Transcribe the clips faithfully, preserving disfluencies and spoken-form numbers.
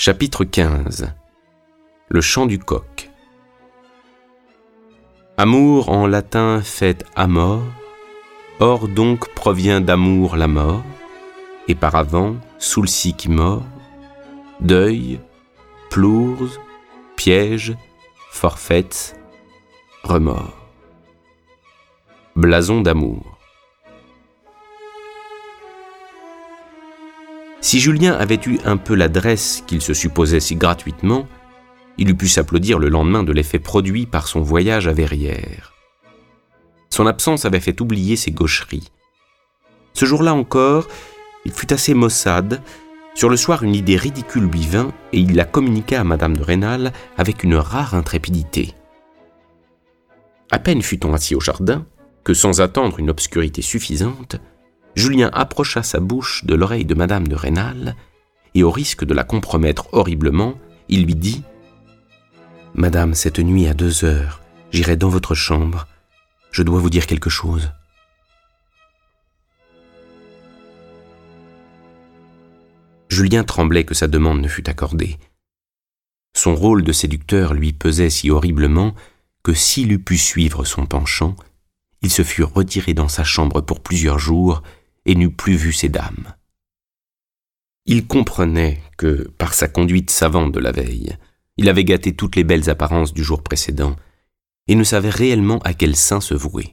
Chapitre quinze. Le chant du coq. Amour en latin fait amor, or donc provient d'amour la mort, et par avant sulcic mort, deuil, plours, piège, forfaits, remords. Blason d'amour. Si Julien avait eu un peu l'adresse qu'il se supposait si gratuitement, il eût pu s'applaudir le lendemain de l'effet produit par son voyage à Verrières. Son absence avait fait oublier ses gaucheries. Ce jour-là encore, il fut assez maussade. Sur le soir, une idée ridicule lui vint et il la communiqua à Madame de Rênal avec une rare intrépidité. À peine fut-on assis au jardin que, sans attendre une obscurité suffisante, Julien approcha sa bouche de l'oreille de Madame de Rênal et, au risque de la compromettre horriblement, il lui dit « Madame, cette nuit à deux heures, j'irai dans votre chambre. Je dois vous dire quelque chose. » Julien tremblait que sa demande ne fût accordée. Son rôle de séducteur lui pesait si horriblement que s'il eût pu suivre son penchant, il se fût retiré dans sa chambre pour plusieurs jours et n'eût plus vu ces dames. Il comprenait que, par sa conduite savante de la veille, il avait gâté toutes les belles apparences du jour précédent et ne savait réellement à quel saint se vouer.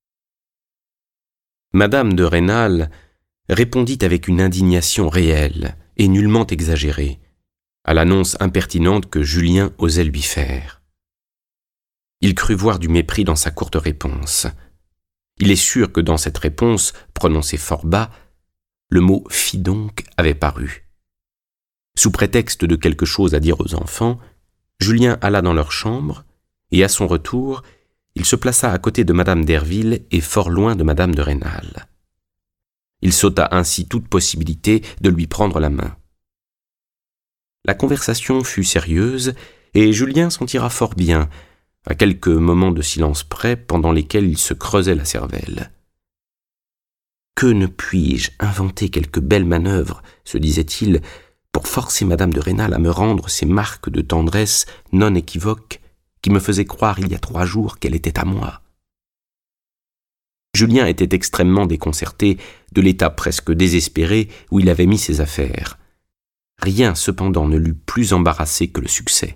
Madame de Rênal répondit avec une indignation réelle et nullement exagérée à l'annonce impertinente que Julien osait lui faire. Il crut voir du mépris dans sa courte réponse. Il est sûr que dans cette réponse, prononcée fort bas, le mot « fi donc » avait paru. Sous prétexte de quelque chose à dire aux enfants, Julien alla dans leur chambre, et à son retour, il se plaça à côté de Madame Derville et fort loin de Madame de Rênal. Il s'ôta ainsi toute possibilité de lui prendre la main. La conversation fut sérieuse, et Julien s'en tira fort bien, à quelques moments de silence près pendant lesquels il se creusait la cervelle. « Que ne puis-je inventer quelque belle manœuvre, se disait-il, pour forcer Madame de Rênal à me rendre ces marques de tendresse non équivoques qui me faisaient croire il y a trois jours qu'elle était à moi. » Julien était extrêmement déconcerté de l'état presque désespéré où il avait mis ses affaires. Rien cependant ne l'eût plus embarrassé que le succès.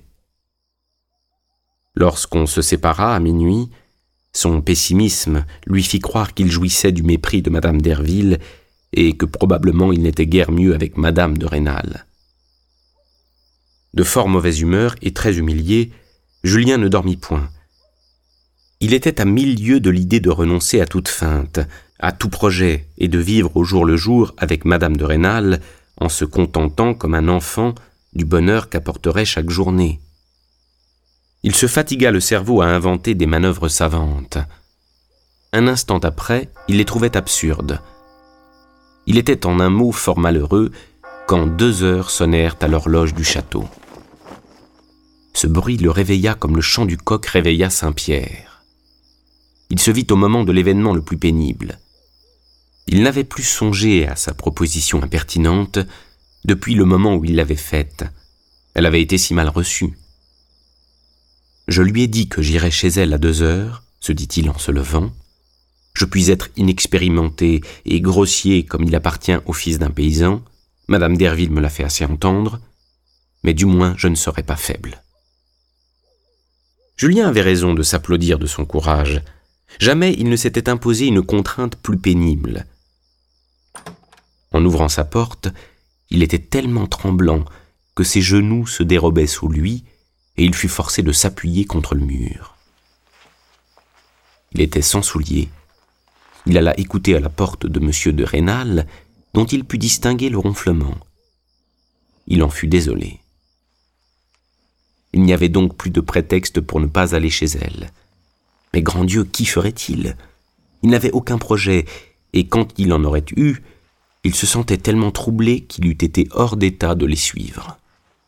Lorsqu'on se sépara à minuit, son pessimisme lui fit croire qu'il jouissait du mépris de Madame Derville et que probablement il n'était guère mieux avec Madame de Rênal. De fort mauvaise humeur et très humilié, Julien ne dormit point. Il était à mille lieues de l'idée de renoncer à toute feinte, à tout projet, et de vivre au jour le jour avec Madame de Rênal en se contentant comme un enfant du bonheur qu'apporterait chaque journée. Il se fatigua le cerveau à inventer des manœuvres savantes. Un instant après, il les trouvait absurdes. Il était en un mot fort malheureux quand deux heures sonnèrent à l'horloge du château. Ce bruit le réveilla comme le chant du coq réveilla Saint-Pierre. Il se vit au moment de l'événement le plus pénible. Il n'avait plus songé à sa proposition impertinente depuis le moment où il l'avait faite. Elle avait été si mal reçue. « Je lui ai dit que j'irais chez elle à deux heures, se dit-il en se levant. Je puis être inexpérimenté et grossier comme il appartient au fils d'un paysan. Madame Derville me l'a fait assez entendre, mais du moins je ne serai pas faible. » Julien avait raison de s'applaudir de son courage. Jamais il ne s'était imposé une contrainte plus pénible. En ouvrant sa porte, il était tellement tremblant que ses genoux se dérobaient sous lui et il fut forcé de s'appuyer contre le mur. Il était sans souliers. Il alla écouter à la porte de Monsieur de Rênal, dont il put distinguer le ronflement. Il en fut désolé. Il n'y avait donc plus de prétexte pour ne pas aller chez elle. Mais grand Dieu, qu'y ferait-il ? Il n'avait aucun projet, et quand il en aurait eu, il se sentait tellement troublé qu'il eût été hors d'état de les suivre.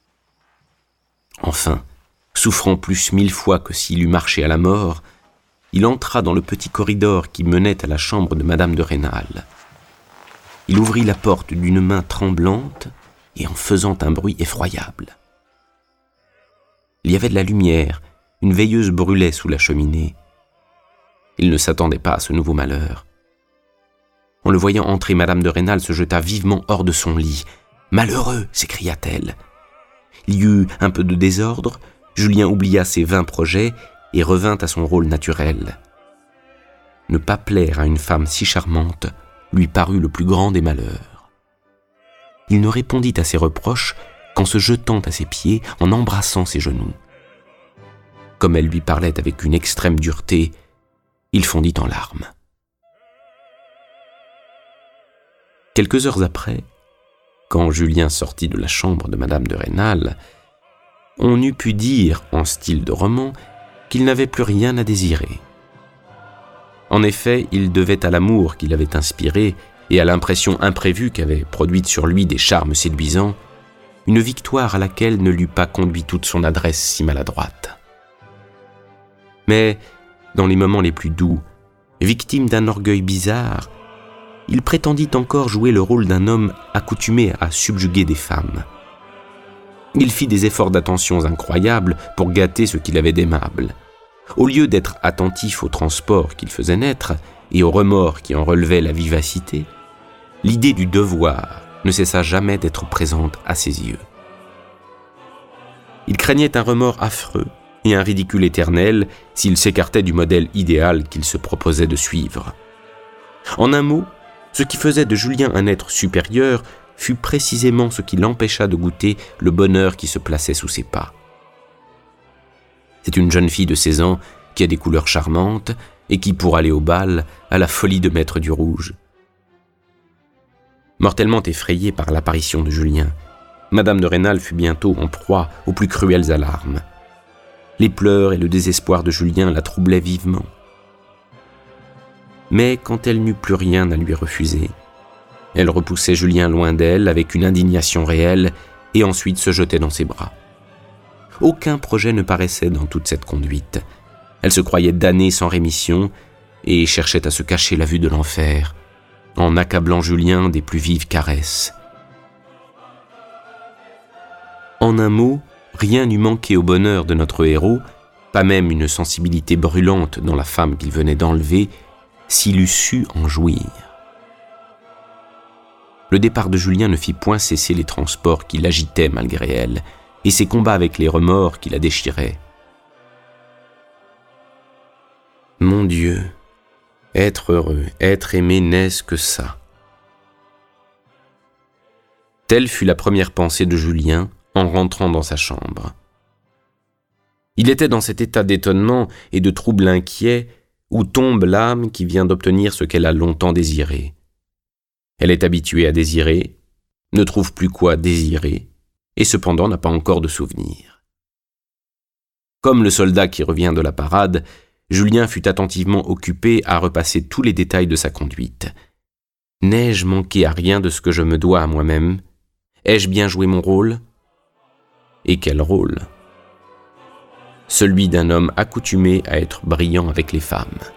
Enfin, souffrant plus mille fois que s'il eût marché à la mort, il entra dans le petit corridor qui menait à la chambre de Madame de Rênal. Il ouvrit la porte d'une main tremblante et en faisant un bruit effroyable. Il y avait de la lumière, une veilleuse brûlait sous la cheminée. Il ne s'attendait pas à ce nouveau malheur. En le voyant entrer, Madame de Rênal se jeta vivement hors de son lit. « Malheureux !» s'écria-t-elle. Il y eut un peu de désordre, Julien oublia ses vains projets et revint à son rôle naturel. Ne pas plaire à une femme si charmante lui parut le plus grand des malheurs. Il ne répondit à ses reproches qu'en se jetant à ses pieds, en embrassant ses genoux. Comme elle lui parlait avec une extrême dureté, il fondit en larmes. Quelques heures après, quand Julien sortit de la chambre de Madame de Rênal, on eût pu dire, en style de roman, qu'il n'avait plus rien à désirer. En effet, il devait à l'amour qu'il avait inspiré et à l'impression imprévue qu'avaient produite sur lui des charmes séduisants, une victoire à laquelle ne l'eût pas conduit toute son adresse si maladroite. Mais, dans les moments les plus doux, victime d'un orgueil bizarre, il prétendit encore jouer le rôle d'un homme accoutumé à subjuguer des femmes. Il fit des efforts d'attentions incroyables pour gâter ce qu'il avait d'aimable. Au lieu d'être attentif aux transports qu'il faisait naître et aux remords qui en relevaient la vivacité, l'idée du devoir ne cessa jamais d'être présente à ses yeux. Il craignait un remords affreux et un ridicule éternel s'il s'écartait du modèle idéal qu'il se proposait de suivre. En un mot, ce qui faisait de Julien un être supérieur fut précisément ce qui l'empêcha de goûter le bonheur qui se plaçait sous ses pas. C'est une jeune fille de seize ans qui a des couleurs charmantes et qui, pour aller au bal, a la folie de mettre du rouge. Mortellement effrayée par l'apparition de Julien, Madame de Rênal fut bientôt en proie aux plus cruelles alarmes. Les pleurs et le désespoir de Julien la troublaient vivement. Mais quand elle n'eut plus rien à lui refuser, elle repoussait Julien loin d'elle avec une indignation réelle et ensuite se jetait dans ses bras. Aucun projet ne paraissait dans toute cette conduite. Elle se croyait damnée sans rémission et cherchait à se cacher la vue de l'enfer, en accablant Julien des plus vives caresses. En un mot, rien n'eût manqué au bonheur de notre héros, pas même une sensibilité brûlante dans la femme qu'il venait d'enlever, s'il eût su en jouir. Le départ de Julien ne fit point cesser les transports qui l'agitaient malgré elle, et ses combats avec les remords qui la déchiraient. Mon Dieu, être heureux, être aimé, n'est-ce que ça? Telle fut la première pensée de Julien en rentrant dans sa chambre. Il était dans cet état d'étonnement et de trouble inquiet où tombe l'âme qui vient d'obtenir ce qu'elle a longtemps désiré. Elle est habituée à désirer, ne trouve plus quoi désirer, et cependant n'a pas encore de souvenir. Comme le soldat qui revient de la parade, Julien fut attentivement occupé à repasser tous les détails de sa conduite. N'ai-je manqué à rien de ce que je me dois à moi-même? Ai-je bien joué mon rôle? Et quel rôle? Celui d'un homme accoutumé à être brillant avec les femmes.